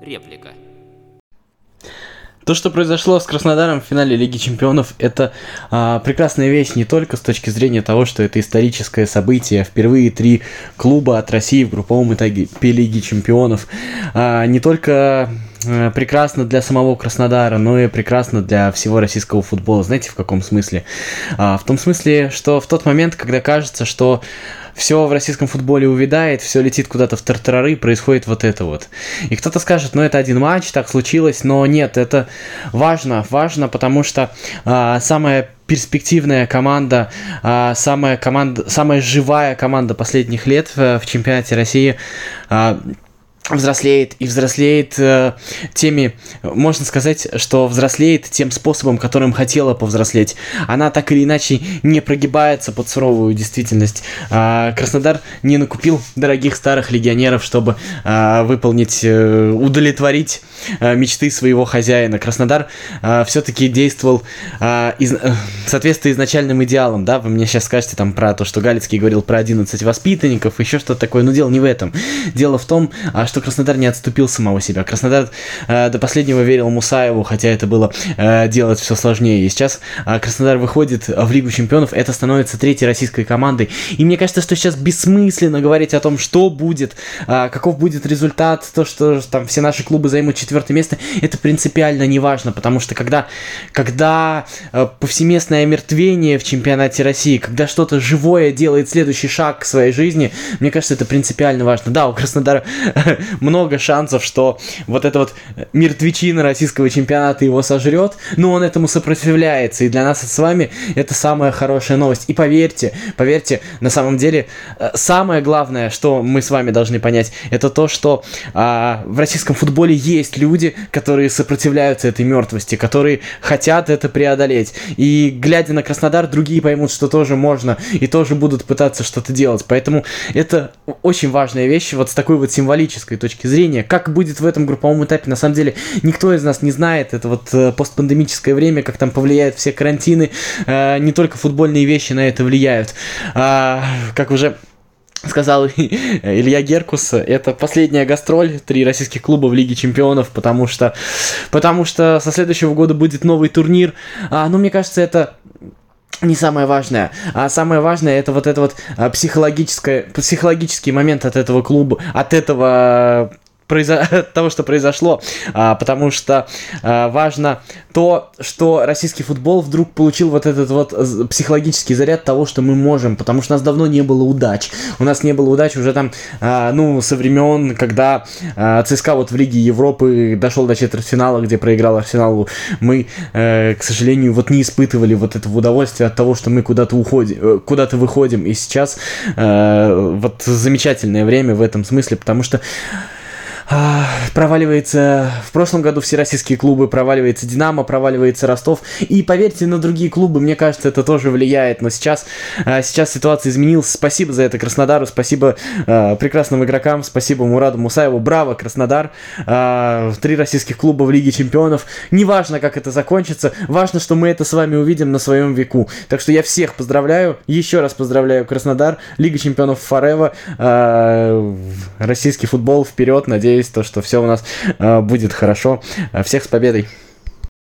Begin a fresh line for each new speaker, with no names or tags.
Реплика.
То, что произошло с Краснодаром в финале Лиги Чемпионов, это прекрасная вещь не только с точки зрения того, что это историческое событие. Впервые 3 клуба от России в групповом этапе Лиги Чемпионов. Не только прекрасно для самого Краснодара, но и прекрасно для всего российского футбола. Знаете, в каком смысле? В том смысле, что в тот момент, когда кажется, что все в российском футболе увядает, все летит куда-то в тартарары, происходит вот это вот. И кто-то скажет, это один матч, так случилось, но нет, это важно, потому что самая перспективная команда, самая живая команда последних лет в чемпионате России взрослеет теми, можно сказать, что взрослеет тем способом, которым хотела повзрослеть. Она так или иначе не прогибается под суровую действительность. Краснодар не накупил дорогих старых легионеров, чтобы удовлетворить мечты своего хозяина. Краснодар все-таки действовал в соответствии с изначальным идеалом. Да? Вы мне сейчас скажете про то, что Галицкий говорил про 11 воспитанников, еще что-то такое, но дело не в этом. Дело в том, что Краснодар не отступил самого себя. Краснодар до последнего верил Мусаеву, хотя это было делать все сложнее. И сейчас Краснодар выходит в Лигу Чемпионов, это становится 3-й российской командой. И мне кажется, что сейчас бессмысленно говорить о том, что будет, каков будет результат, то, что там все наши клубы займут 4-е место, это принципиально не важно, потому что когда повсеместное омертвение в чемпионате России, когда что-то живое делает следующий шаг к своей жизни, мне кажется, это принципиально важно. Да, у Краснодара много шансов, что вот эта вот мертвечина российского чемпионата его сожрет, но он этому сопротивляется, и для нас с вами это самая хорошая новость. И поверьте, на самом деле, самое главное, что мы с вами должны понять, это то, что в российском футболе есть люди, которые сопротивляются этой мертвости, которые хотят это преодолеть. И глядя на Краснодар, другие поймут, что тоже можно, и тоже будут пытаться что-то делать. Поэтому это очень важная вещь, вот с такой вот символической точки зрения. Как будет в этом групповом этапе, на самом деле, никто из нас не знает. Это вот постпандемическое время, как там повлияют все карантины, не только футбольные вещи на это влияют. Как уже сказал Илья Геркус, это последняя гастроль 3 российских клуба в Лиге Чемпионов, потому что со следующего года будет новый турнир. Мне кажется, это не самое важное. Самое важное это вот это вот психологический момент от этого клуба, от того, что произошло, потому что важно то, что российский футбол вдруг получил вот этот вот психологический заряд того, что мы можем, потому что у нас давно не было удач. У нас не было удач уже со времен, когда ЦСКА вот в Лиге Европы дошел до четвертьфинала, где проиграл Арсеналу. Мы, к сожалению, не испытывали вот этого удовольствия от того, что мы куда-то выходим. И сейчас замечательное время в этом смысле, потому что проваливается в прошлом году все российские клубы, проваливается Динамо, проваливается Ростов, и поверьте, на другие клубы, мне кажется, это тоже влияет, но сейчас ситуация изменилась. Спасибо за это Краснодару, спасибо прекрасным игрокам, спасибо Мураду Мусаеву, браво, Краснодар, 3 российских клуба в Лиге Чемпионов, неважно, как это закончится, важно, что мы это с вами увидим на своем веку, так что я всех поздравляю, еще раз поздравляю Краснодар, Лига Чемпионов forever, российский футбол вперед, надеюсь, что все у нас будет хорошо. Всех с победой!